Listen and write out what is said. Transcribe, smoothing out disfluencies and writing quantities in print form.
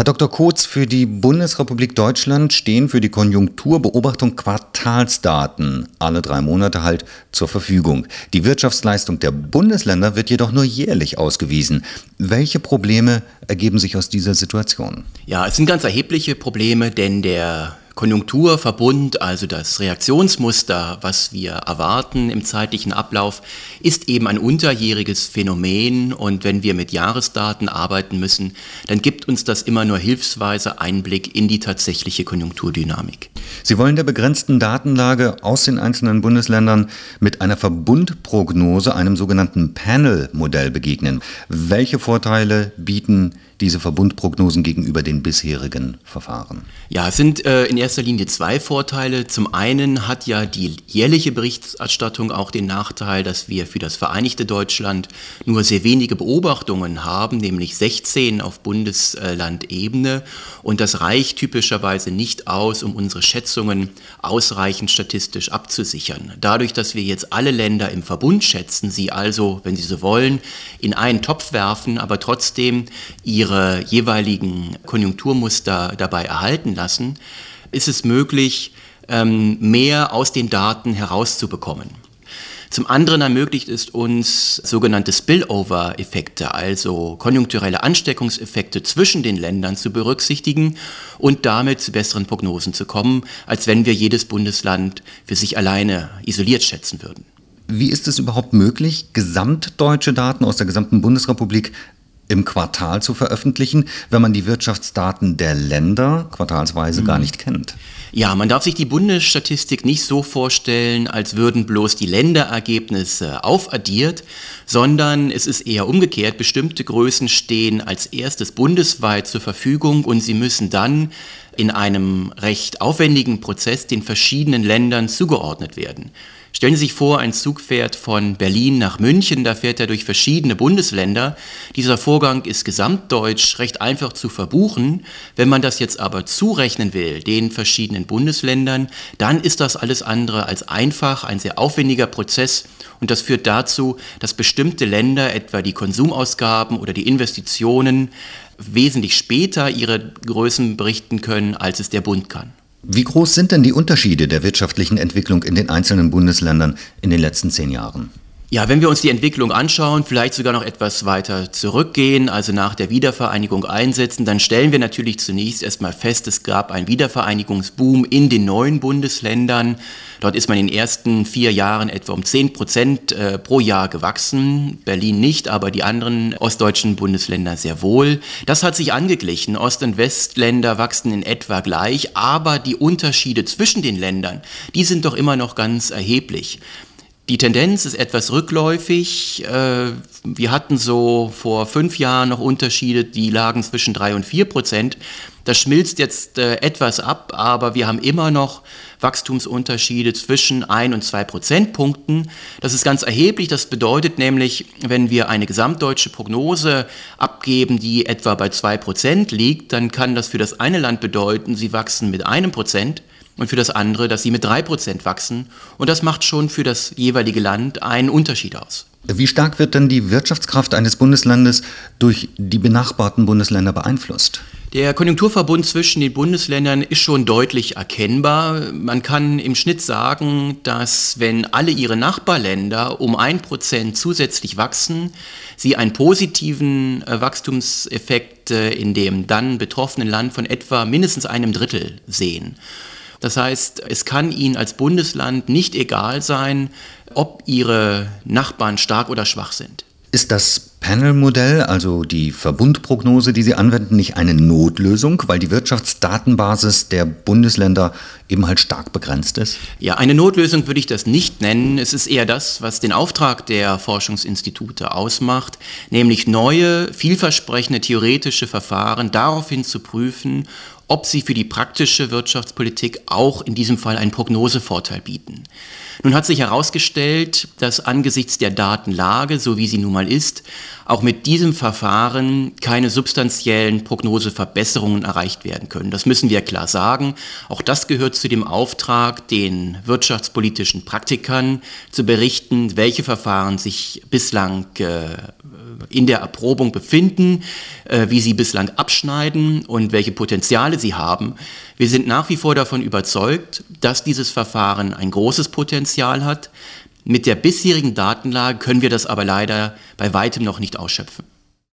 Herr Dr. Kotz, für die Bundesrepublik Deutschland stehen für die Konjunkturbeobachtung Quartalsdaten alle 3 Monate halt zur Verfügung. Die Wirtschaftsleistung der Bundesländer wird jedoch nur jährlich ausgewiesen. Welche Probleme ergeben sich aus dieser Situation? Ja, es sind ganz erhebliche Probleme, denn der Konjunkturverbund, also das Reaktionsmuster, was wir erwarten im zeitlichen Ablauf, ist eben ein unterjähriges Phänomen, und wenn wir mit Jahresdaten arbeiten müssen, dann gibt uns das immer nur hilfsweise Einblick in die tatsächliche Konjunkturdynamik. Sie wollen der begrenzten Datenlage aus den einzelnen Bundesländern mit einer Verbundprognose, einem sogenannten Panel-Modell begegnen. Welche Vorteile bieten diese Verbundprognosen gegenüber den bisherigen Verfahren? Ja, es sind in erster Linie 2 Vorteile. Zum einen hat ja die jährliche Berichterstattung auch den Nachteil, dass wir für das Vereinigte Deutschland nur sehr wenige Beobachtungen haben, nämlich 16 auf Bundeslandebene. Und das reicht typischerweise nicht aus, um unsere Schätzungen ausreichend statistisch abzusichern. Dadurch, dass wir jetzt alle Länder im Verbund schätzen, sie also, wenn Sie so wollen, in einen Topf werfen, aber trotzdem ihre jeweiligen Konjunkturmuster dabei erhalten lassen, ist es möglich, mehr aus den Daten herauszubekommen. Zum anderen ermöglicht es uns, sogenannte Spillover-Effekte, also konjunkturelle Ansteckungseffekte zwischen den Ländern zu berücksichtigen und damit zu besseren Prognosen zu kommen, als wenn wir jedes Bundesland für sich alleine isoliert schätzen würden. Wie ist es überhaupt möglich, gesamtdeutsche Daten aus der gesamten Bundesrepublik im Quartal zu veröffentlichen, wenn man die Wirtschaftsdaten der Länder quartalsweise gar nicht kennt? Ja, man darf sich die Bundesstatistik nicht so vorstellen, als würden bloß die Länderergebnisse aufaddiert, sondern es ist eher umgekehrt. Bestimmte Größen stehen als erstes bundesweit zur Verfügung und sie müssen dann in einem recht aufwendigen Prozess den verschiedenen Ländern zugeordnet werden. Stellen Sie sich vor, ein Zug fährt von Berlin nach München, da fährt er durch verschiedene Bundesländer. Dieser Vorgang ist gesamtdeutsch recht einfach zu verbuchen. Wenn man das jetzt aber zurechnen will, den verschiedenen Bundesländern, dann ist das alles andere als einfach, ein sehr aufwendiger Prozess. Und das führt dazu, dass bestimmte Länder, etwa die Konsumausgaben oder die Investitionen, wesentlich später ihre Größen berichten können, als es der Bund kann. Wie groß sind denn die Unterschiede der wirtschaftlichen Entwicklung in den einzelnen Bundesländern in den letzten 10 Jahren? Ja, wenn wir uns die Entwicklung anschauen, vielleicht sogar noch etwas weiter zurückgehen, also nach der Wiedervereinigung einsetzen, dann stellen wir natürlich zunächst erstmal fest, es gab einen Wiedervereinigungsboom in den neuen Bundesländern. Dort ist man in den ersten 4 Jahren etwa um 10% pro Jahr gewachsen. Berlin nicht, aber die anderen ostdeutschen Bundesländer sehr wohl. Das hat sich angeglichen. Ost- und Westländer wachsen in etwa gleich, aber die Unterschiede zwischen den Ländern, die sind doch immer noch ganz erheblich. Die Tendenz ist etwas rückläufig. Wir hatten so vor 5 Jahren noch Unterschiede, die lagen zwischen 3 und 4%. Das schmilzt jetzt etwas ab, aber wir haben immer noch Wachstumsunterschiede zwischen 1 und 2 Prozentpunkten. Das ist ganz erheblich. Das bedeutet nämlich, wenn wir eine gesamtdeutsche Prognose abgeben, die etwa bei 2% liegt, dann kann das für das eine Land bedeuten, sie wachsen mit 1%. Und für das andere, dass sie mit 3% wachsen. Und das macht schon für das jeweilige Land einen Unterschied aus. Wie stark wird denn die Wirtschaftskraft eines Bundeslandes durch die benachbarten Bundesländer beeinflusst? Der Konjunkturverbund zwischen den Bundesländern ist schon deutlich erkennbar. Man kann im Schnitt sagen, dass wenn alle ihre Nachbarländer um 1% zusätzlich wachsen, sie einen positiven Wachstumseffekt in dem dann betroffenen Land von etwa mindestens 1/3 sehen. Das heißt, es kann Ihnen als Bundesland nicht egal sein, ob Ihre Nachbarn stark oder schwach sind. Ist das Panel-Modell, also die Verbundprognose, die Sie anwenden, nicht eine Notlösung, weil die Wirtschaftsdatenbasis der Bundesländer eben halt stark begrenzt ist? Ja, eine Notlösung würde ich das nicht nennen. Es ist eher das, was den Auftrag der Forschungsinstitute ausmacht, nämlich neue, vielversprechende theoretische Verfahren daraufhin zu prüfen, ob sie für die praktische Wirtschaftspolitik auch in diesem Fall einen Prognosevorteil bieten. Nun hat sich herausgestellt, dass angesichts der Datenlage, so wie sie nun mal ist, auch mit diesem Verfahren keine substanziellen Prognoseverbesserungen erreicht werden können. Das müssen wir klar sagen. Auch das gehört zu dem Auftrag, den wirtschaftspolitischen Praktikern zu berichten, welche Verfahren sich bislang in der Erprobung befinden, wie sie bislang abschneiden und welche Potenziale sie haben. Wir sind nach wie vor davon überzeugt, dass dieses Verfahren ein großes Potenzial hat. Mit der bisherigen Datenlage können wir das aber leider bei weitem noch nicht ausschöpfen.